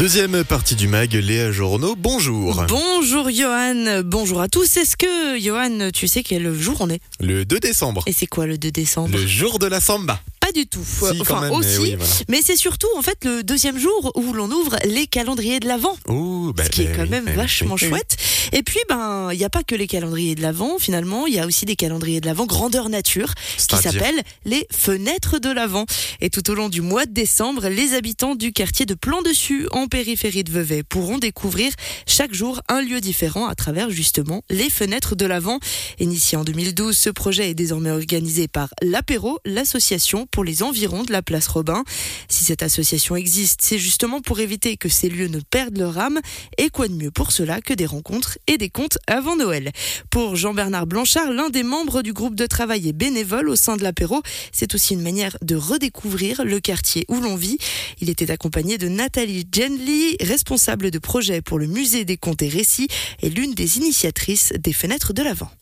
Deuxième partie du MAG, Léa Journeau, bonjour. Bonjour Johan, bonjour à tous. Est-ce que Johan, tu sais quel jour on est ? Le 2 décembre. Et c'est quoi le 2 décembre ? Le jour de la samba. Pas du tout, Si, quand même, aussi, oui, voilà. mais c'est surtout en fait le deuxième jour où l'on ouvre les calendriers de l'Avent. Ce qui est quand même vachement chouette. Et puis, il n'y a pas que les calendriers de l'Avent, finalement, il y a aussi des calendriers de l'Avent grandeur nature qui s'appellent les fenêtres de l'Avent. Et tout au long du mois de décembre, les habitants du quartier de Plan-Dessus, en périphérie de Vevey, pourront découvrir chaque jour un lieu différent à travers justement les fenêtres de l'Avent. Initié en 2012, ce projet est désormais organisé par l'Apéro, l'association pour les environs de la place Robin. Si cette association existe, c'est justement pour éviter que ces lieux ne perdent leur âme. Et quoi de mieux pour cela que des rencontres et des contes avant Noël. Pour Jean-Bernard Blanchard, l'un des membres du groupe de travail et bénévole au sein de l'Apéro, c'est aussi une manière de redécouvrir le quartier où l'on vit. Il était accompagné de Nathalie Genly, responsable de projet pour le musée des contes et récits et l'une des initiatrices des fenêtres de l'Avent.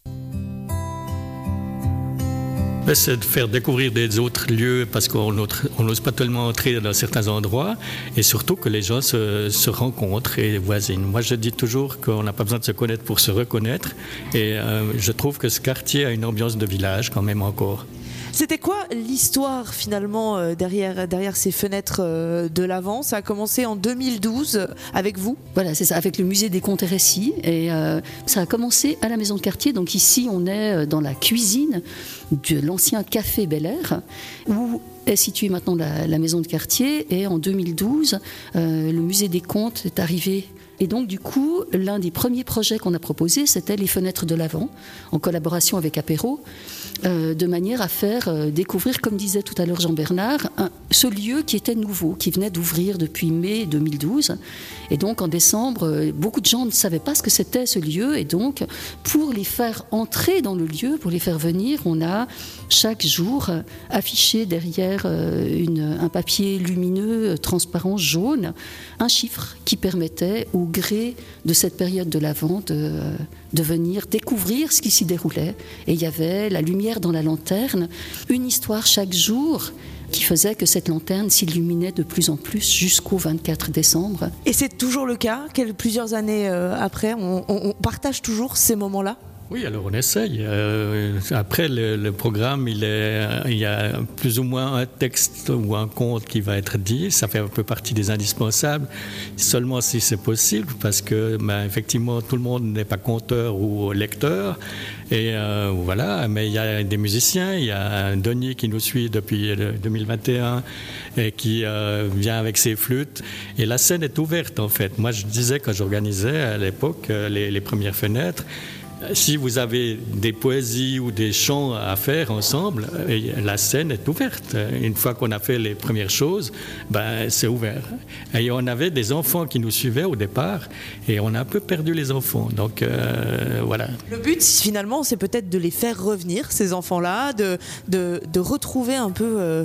C'est de faire découvrir des autres lieux parce qu'on n'ose pas tellement entrer dans certains endroits et surtout que les gens se rencontrent et voisinent. Moi, je dis toujours qu'on n'a pas besoin de se connaître pour se reconnaître et je trouve que ce quartier a une ambiance de village quand même encore. C'était quoi l'histoire finalement derrière ces fenêtres de l'Avent ? Ça a commencé en 2012 avec vous ? Voilà, c'est ça, avec le musée des contes et récits. Et ça a commencé à la maison de quartier. Donc ici, on est dans la cuisine de l'ancien café Bel Air, où est située maintenant la maison de quartier. Et en 2012, le musée des contes est arrivé. Et donc, du coup, l'un des premiers projets qu'on a proposé, c'était les fenêtres de l'Avent, en collaboration avec Apéro, de manière à faire découvrir, comme disait tout à l'heure Jean-Bernard, ce lieu qui était nouveau, qui venait d'ouvrir depuis mai 2012. Et donc, en décembre, beaucoup de gens ne savaient pas ce que c'était ce lieu. Et donc, pour les faire entrer dans le lieu, pour les faire venir, on a chaque jour affiché derrière un papier lumineux, transparent, jaune, un chiffre qui permettait au gré de cette période de l'Avent de venir découvrir ce qui s'y déroulait. Et il y avait la lumière dans la lanterne, une histoire chaque jour qui faisait que cette lanterne s'illuminait de plus en plus jusqu'au 24 décembre. Et c'est toujours le cas, plusieurs années après, on partage toujours ces moments-là ? Oui, alors on essaye. Après, le programme, il y a plus ou moins un texte ou un conte qui va être dit. Ça fait un peu partie des indispensables, seulement si c'est possible, parce que effectivement, tout le monde n'est pas conteur ou lecteur. Et voilà, mais il y a des musiciens, il y a Denis qui nous suit depuis 2021 et qui vient avec ses flûtes. Et la scène est ouverte, en fait. Moi, je disais, quand j'organisais à l'époque les premières fenêtres, si vous avez des poésies ou des chants à faire ensemble, la scène est ouverte. Une fois qu'on a fait les premières choses, c'est ouvert. Et on avait des enfants qui nous suivaient au départ et on a un peu perdu les enfants. Donc voilà. Le but finalement, c'est peut-être de les faire revenir, ces enfants-là, de retrouver un peu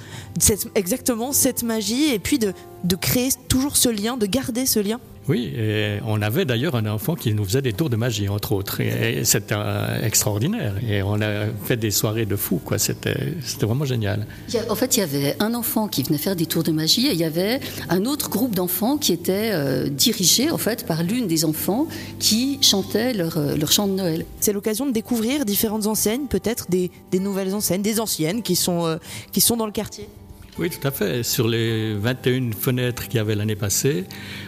exactement cette magie et puis de créer toujours ce lien, de garder ce lien. Oui, et on avait d'ailleurs un enfant qui nous faisait des tours de magie, entre autres. Et c'était extraordinaire. Et on a fait des soirées de fou, quoi. C'était vraiment génial. En fait, il y avait un enfant qui venait faire des tours de magie et il y avait un autre groupe d'enfants qui était dirigé, en fait, par l'une des enfants qui chantait leur chant de Noël. C'est l'occasion de découvrir différentes enseignes, peut-être des nouvelles enseignes, des anciennes qui sont dans le quartier. Oui, tout à fait. Sur les 21 fenêtres qu'il y avait l'année passée,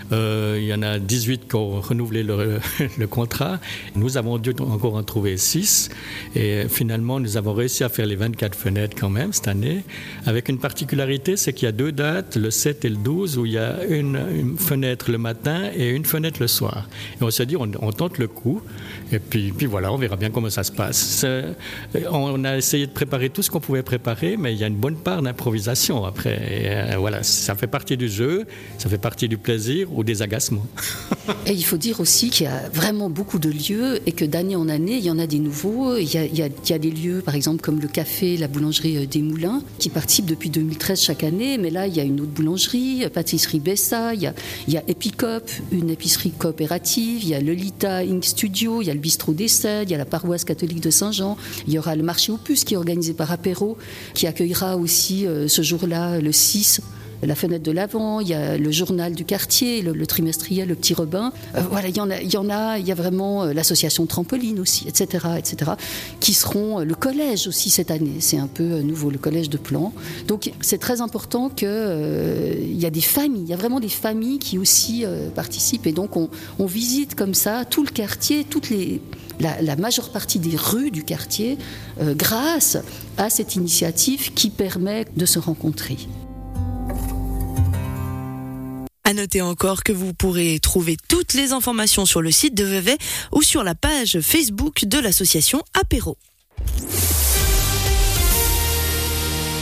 il y en a 18 qui ont renouvelé le contrat. Nous avons dû encore en trouver 6. Et finalement, nous avons réussi à faire les 24 fenêtres quand même cette année. Avec une particularité, c'est qu'il y a 2 dates, le 7 et le 12, où il y a une fenêtre le matin et une fenêtre le soir. Et on s'est dit, on tente le coup. Et puis voilà, on verra bien comment ça se passe. On a essayé de préparer tout ce qu'on pouvait préparer, mais il y a une bonne part d'improvisation après. Et voilà, ça fait partie du jeu, ça fait partie du plaisir ou des agacements. Et il faut dire aussi qu'il y a vraiment beaucoup de lieux et que d'année en année, il y en a des nouveaux. Il y a des lieux, par exemple, comme le café, la boulangerie des Moulins, qui participent depuis 2013 chaque année. Mais là, il y a une autre boulangerie, pâtisserie Bessa, il y a Epicop, une épicerie coopérative, il y a Lolita Ink Studio, il y a le bistrot des Cèdes, il y a la paroisse catholique de Saint-Jean, il y aura le marché aux puces qui est organisé par Apéro, qui accueillera aussi ce jour-là, le 6, la fenêtre de l'Avent, il y a le journal du quartier, le trimestriel, le Petit Robin. Voilà, il y a vraiment l'association Trampoline aussi, etc., qui seront le collège aussi cette année. C'est un peu nouveau, le collège de Plan. Donc c'est très important qu'il y a des familles, il y a vraiment des familles qui aussi participent. Et donc on visite comme ça tout le quartier, la majeure partie des rues du quartier, grâce à cette initiative qui permet de se rencontrer. À noter encore que vous pourrez trouver toutes les informations sur le site de Vevey ou sur la page Facebook de l'association Apéro.